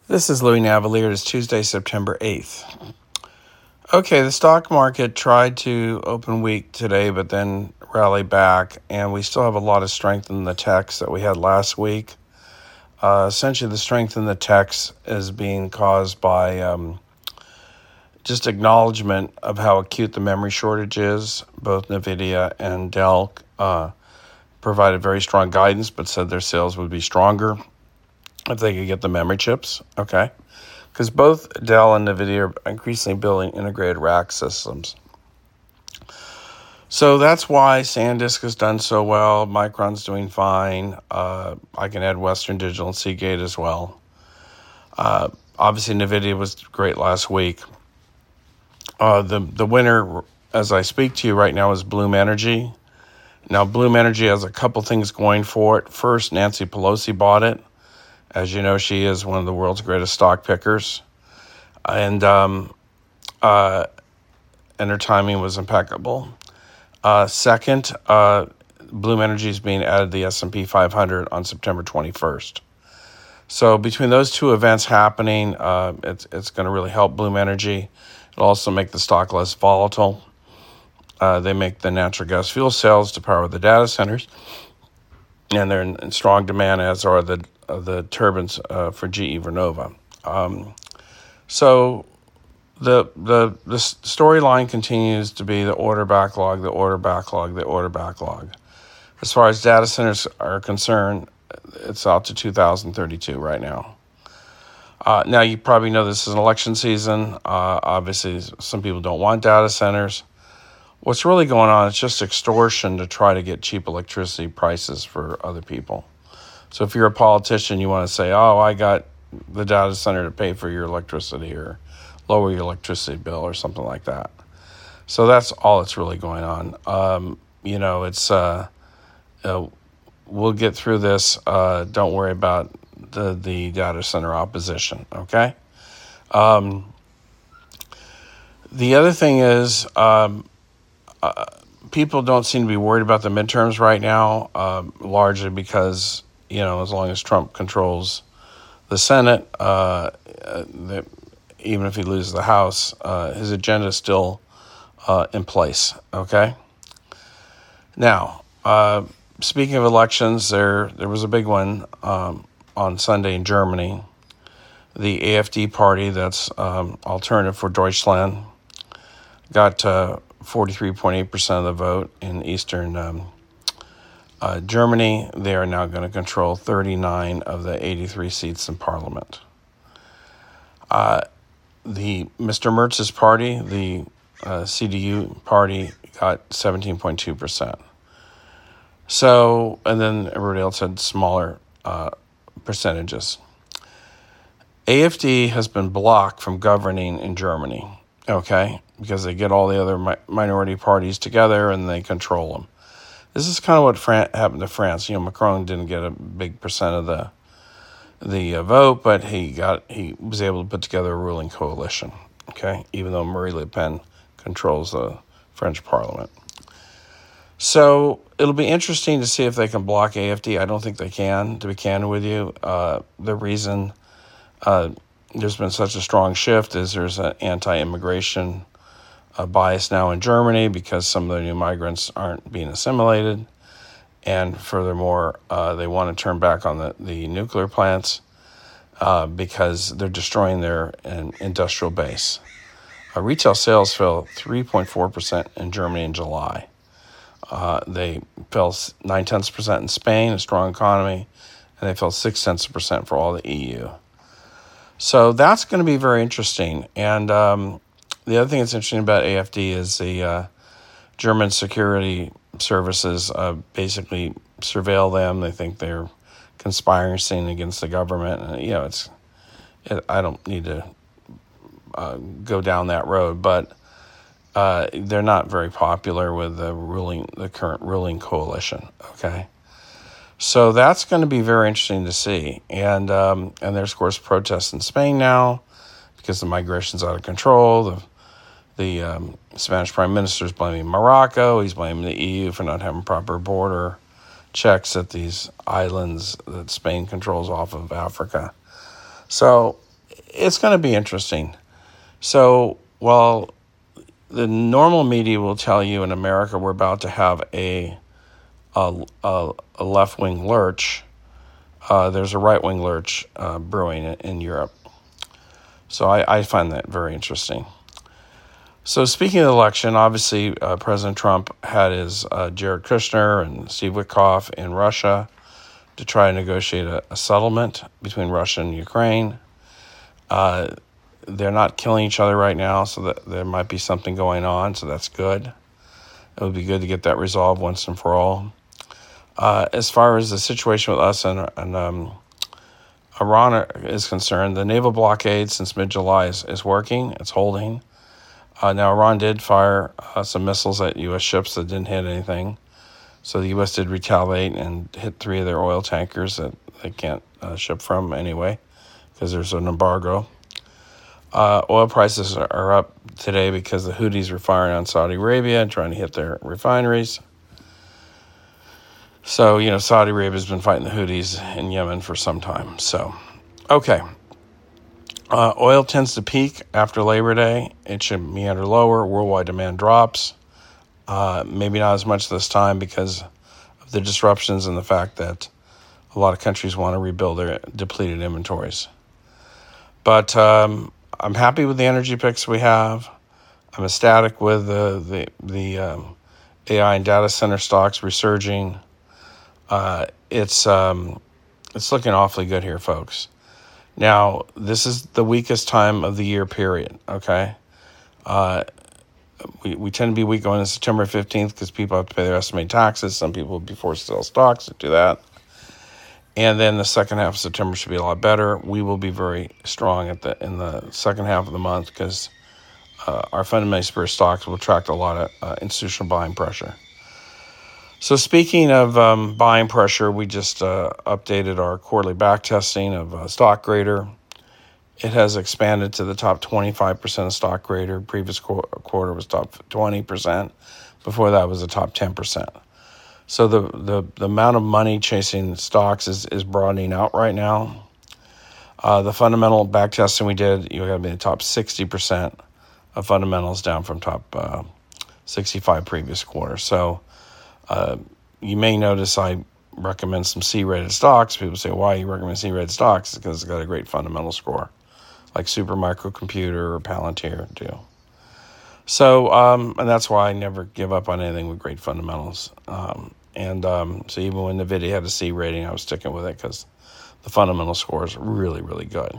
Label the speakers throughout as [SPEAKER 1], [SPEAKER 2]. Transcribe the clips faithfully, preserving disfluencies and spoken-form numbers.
[SPEAKER 1] This is Louis Navalier. It's Tuesday, September eighth. Okay, the stock market tried to open weak today, but then rally back, and we still have a lot of strength in the techs that we had last week. Uh, essentially, the strength in the techs is being caused by um, just acknowledgement of how acute the memory shortage is. Both NVIDIA and Dell uh, provided very strong guidance, but said their sales would be stronger if they could get the memory chips, okay? Because both Dell and NVIDIA are increasingly building integrated rack systems. So that's why SanDisk has done so well. Micron's doing fine. Uh, I can add Western Digital and Seagate as well. Uh, obviously, NVIDIA was great last week. Uh, the, the winner, as I speak to you right now, is Bloom Energy. Now, Bloom Energy has a couple things going for it. First, Nancy Pelosi bought it. As you know, she is one of the world's greatest stock pickers. And um, uh, and her timing was impeccable. Uh, second, uh, Bloom Energy is being added to the S and P five hundred on September twenty-first. So between those two events happening, uh, it's, it's going to really help Bloom Energy. It'll also make the stock less volatile. Uh, they make the natural gas fuel cells to power the data centers. And they're in, in strong demand, as are the the turbines uh, for G E Vernova. Um, so the the the storyline continues to be the order backlog, the order backlog, the order backlog. As far as data centers are concerned, it's out to two thousand thirty-two right now. Uh, now, you probably know this is an election season. Uh, obviously, some people don't want data centers. What's really going on is just extortion to try to get cheap electricity prices for other people. So if you're a politician, you want to say, oh, I got the data center to pay for your electricity or lower your electricity bill or something like that. So that's all that's really going on. Um, you know, it's uh, uh, we'll get through this. Uh, don't worry about the, the data center opposition, okay? Um, the other thing is... Um, Uh, people don't seem to be worried about the midterms right now, uh, largely because, you know, as long as Trump controls the Senate, uh, uh, the, even if he loses the House, uh, his agenda is still uh, in place, okay? Now, uh, speaking of elections, there there was a big one um, on Sunday in Germany. The A F D party, that's um, Alternative for Deutschland, got... Uh, forty-three point eight percent of the vote in Eastern um, uh, Germany. They are now going to control thirty-nine of the eighty-three seats in Parliament. Uh, the Mister Merz's party, the uh, C D U party, got seventeen point two percent. So, and then everybody else had smaller uh, percentages. A F D has been blocked from governing in Germany, okay? Because they get all the other mi- minority parties together and they control them. This is kind of what Fran- happened to France. You know, Macron didn't get a big percent of the the uh, vote, but he got he was able to put together a ruling coalition. Okay, even though Marie Le Pen controls the French Parliament. So it'll be interesting to see if they can block A F D. I don't think they can, to be candid with you. Uh, the reason uh, there's been such a strong shift is there's an anti-immigration a bias now in Germany because some of the new migrants aren't being assimilated. And furthermore, uh, they want to turn back on the, the nuclear plants uh, because they're destroying their uh, industrial base. Uh, retail sales fell three point four percent in Germany in July. Uh, they fell nine tenths percent in Spain, a strong economy, and they fell six tenths of percent for all the E U. So that's going to be very interesting. And um, the other thing that's interesting about A F D is the uh, German security services uh, basically surveil them. They think they're conspiring against the government. And, you know, it's it, I don't need to uh, go down that road, but uh, they're not very popular with the ruling, the current ruling coalition. Okay, so that's going to be very interesting to see. And um, and there's of course protests in Spain now because the migration's out of control. The The um, Spanish prime minister is blaming Morocco. He's blaming the E U for not having proper border checks at these islands that Spain controls off of Africa. So it's going to be interesting. So while the normal media will tell you in America we're about to have a a, a, a left-wing lurch, uh, there's a right-wing lurch uh, brewing in, in Europe. So I, I find that very interesting. So speaking of the election, obviously uh, President Trump had his uh, Jared Kushner and Steve Witkoff in Russia to try and negotiate a, a settlement between Russia and Ukraine. Uh, they're not killing each other right now, so that there might be something going on, so that's good. It would be good to get that resolved once and for all. Uh, as far as the situation with us and, and um, Iran is concerned, the naval blockade since mid-July is, is working. It's holding. Uh, now, Iran did fire uh, some missiles at U S ships that didn't hit anything. So the U S did retaliate and hit three of their oil tankers that they can't uh, ship from anyway because there's an embargo. Uh, oil prices are, are up today because the Houthis were firing on Saudi Arabia and trying to hit their refineries. So, you know, Saudi Arabia has been fighting the Houthis in Yemen for some time. So, okay. Uh, oil tends to peak after Labor Day. It should meander lower. Worldwide demand drops. Uh, maybe not as much this time because of the disruptions and the fact that a lot of countries want to rebuild their depleted inventories. But um, I'm happy with the energy picks we have. I'm ecstatic with the the, the um, A I and data center stocks resurging. Uh, it's um, it's looking awfully good here, folks. Now, this is the weakest time of the year, period, okay? Uh, we, we tend to be weak going to September fifteenth because people have to pay their estimated taxes. Some people will be forced to sell stocks to do that. And then the second half of September should be a lot better. We will be very strong at the in the second half of the month because uh, our fundamentally superior stocks will attract a lot of uh, institutional buying pressure. So speaking of um, buying pressure, we just uh, updated our quarterly back testing of uh, StockGrader. It has expanded to the top twenty-five percent of StockGrader. Previous qu- quarter was top twenty percent. Before that was the top ten percent. So the, the, the amount of money chasing stocks is, is broadening out right now. Uh, the fundamental back testing we did, you got to be in the top sixty percent of fundamentals, down from top uh, sixty-five previous quarter. So uh, you may notice I recommend some C-rated stocks. People say, why you recommend C-rated stocks? Because it's got a great fundamental score, like Supermicro Computer or Palantir do. So, um, and that's why I never give up on anything with great fundamentals. Um, and um, so even when NVIDIA had a C rating, I was sticking with it because the fundamental score is really, really good.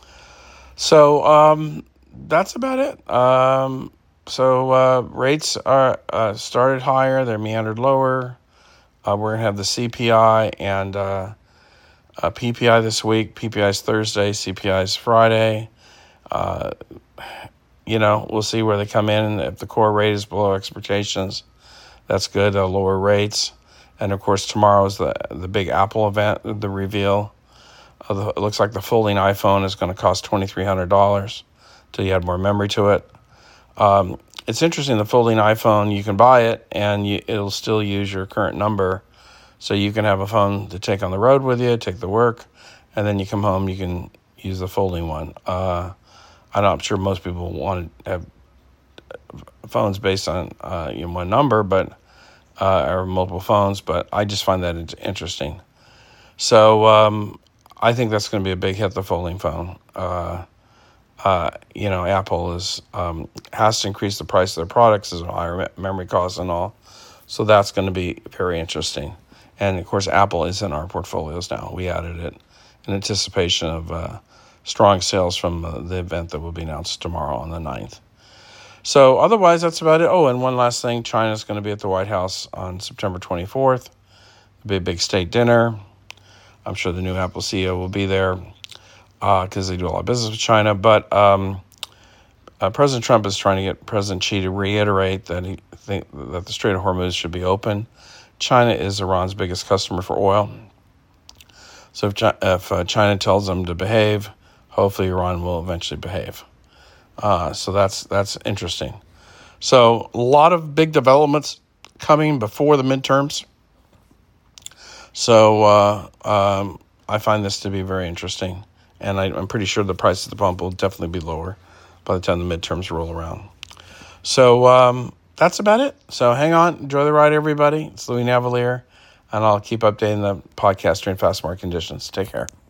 [SPEAKER 1] So um, that's about it. Um, so uh, rates are uh, started higher. They're meandered lower. Uh, we're going to have the C P I and uh, uh, P P I this week. P P I is Thursday. C P I is Friday. Uh, you know, we'll see where they come in. If the core rate is below expectations, that's good. They'll lower rates. And, of course, tomorrow is the, the big Apple event, the reveal. Uh, the, it looks like the folding iPhone is going to cost two thousand three hundred dollars until you add more memory to it. Um, it's interesting, the folding iPhone, you can buy it, and you, it'll still use your current number. So you can have a phone to take on the road with you, take to work, and then you come home, you can use the folding one. Uh, I'm not sure most people want to have phones based on uh, you know, one number, but uh, or multiple phones, but I just find that interesting. So um, I think that's going to be a big hit, the folding phone. Uh, uh, you know, Apple is um, has to increase the price of their products as higher me- memory costs and all. So that's going to be very interesting. And, of course, Apple is in our portfolios now. We added it in anticipation of uh, strong sales from uh, the event that will be announced tomorrow on the ninth. So otherwise, that's about it. Oh, and one last thing. China's going to be at the White House on September twenty-fourth. It'll be a big state dinner. I'm sure the new Apple C E O will be there because uh, they do a lot of business with China. But um, uh, President Trump is trying to get President Xi to reiterate that he think that the Strait of Hormuz should be open. China is Iran's biggest customer for oil. So if, if uh, China tells them to behave, hopefully Iran will eventually behave. Uh, so that's that's interesting. So a lot of big developments coming before the midterms. So uh, um, I find this to be very interesting. And I, I'm pretty sure the price at the pump will definitely be lower by the time the midterms roll around. So um, that's about it. So hang on. Enjoy the ride, everybody. It's Louis Navalier, and I'll keep updating the podcast during fast market conditions. Take care.